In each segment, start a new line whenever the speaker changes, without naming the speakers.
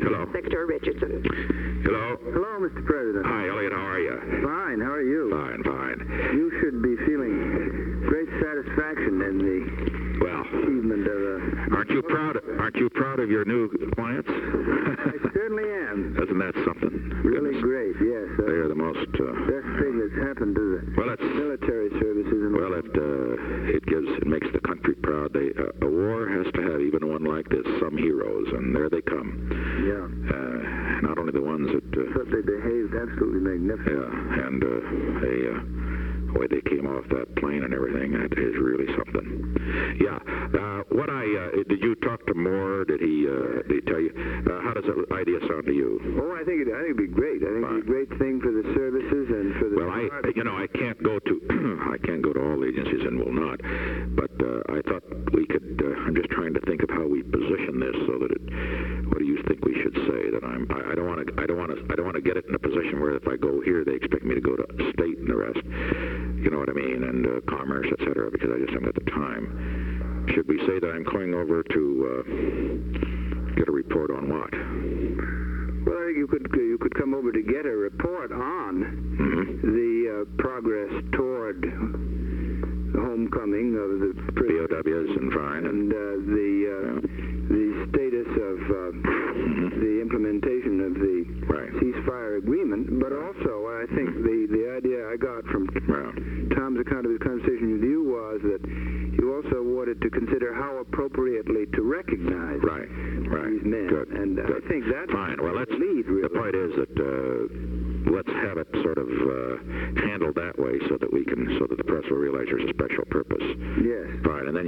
Hello.
Secretary Richardson.
Hello.
Hello, Mr. President.
Hi, Elliot. How are you?
Fine. How are you?
Fine, fine.
You should be feeling great satisfaction in the achievement of a...
Aren't you proud of your new clients?
I certainly am.
Isn't that something?
Really
Goodness.
great, yes.
They are the most...
best thing that's happened to the military services.
It makes the country proud. A war has to have, even one like this, some heroes, and there they come.
Yeah.
Not only the ones that...
but they behaved absolutely magnificent.
Yeah, and the way they came off that plane and everything, that is really something. Yeah. Did you talk to Moore? Did he tell you? How does that idea sound to you?
Oh, I think it'd be great. I think it'd be a great thing for the services and for the...
Well, I can't go to I can't go to all agencies and will not. But I thought we could. I'm just trying to think of how we position this so that it. What do you think we should say? That I don't want to get it in a position where if I go here, they expect me to go to state and the rest. You know what I mean? And commerce, etc. Because I just haven't got the time. Should we say that I'm going over to get a report on what?
Well, I think you could come over to get a report on the progress toward the homecoming of the
POWs and fine,
and the status of the implementation of the ceasefire agreement. But also, I think the idea I got from Tom's account of his conversation with you was that you also wanted to consider how appropriately to recognize these men.
Good.
And
Good.
I think that's
fine. Well,
the lead, really.
The point is that let's have it sort of handled that way so that the press will realize there's a special purpose.
Yes.
Fine. And then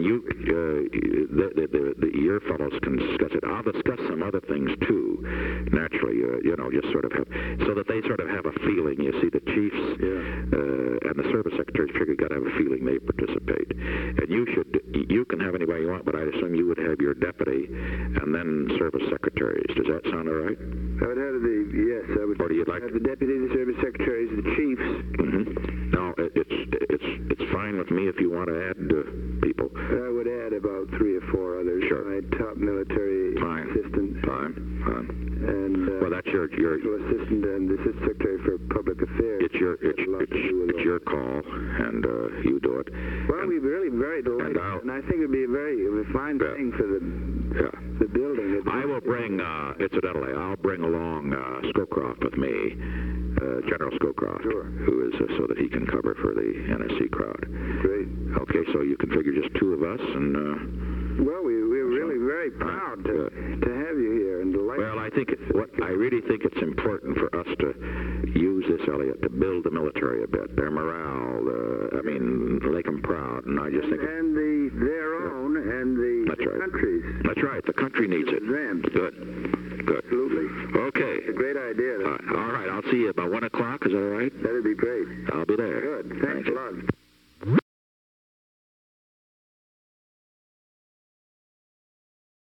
your fellows can discuss it. I'll discuss some other things too. Naturally, just sort of have, so that they sort of have a feeling. You see, the chiefs and the service secretaries got to have a feeling they participate. And you can have anybody you want, but I'd assume you would have your deputy and then service secretaries. Does that sound all right?
I would have yes, I would
or do you like
have the deputy, the service secretaries, the chiefs.
No, it's fine with me if you want to add people.
I would add about 3 or 4 others.
Sure.
My top military assistant.
Fine.
And
well, that's your
assistant and the assistant secretary for public affairs.
It's your call, and you do it.
Well, we'd be really very delighted, and I think it'd be a fine thing for the building.
I will bring, incidentally, I'll bring along Scowcroft with me, General Scowcroft, who is so that he can cover for the NSC crowd.
Great.
Okay, so you can figure just 2 of us, and.
Well, we're really very proud to have you here and delighted.
Well, I really think it's important for us to use this, Elliot, to build the military a bit. Their morale, make them proud, and I just think...
And their own and the country's.
That's right, the country needs it.
Them.
Good.
Absolutely.
Okay.
It's a great idea.
All right, I'll see you about 1 o'clock, is that all right?
That'd be great.
I'll be there.
Good. Thanks a lot.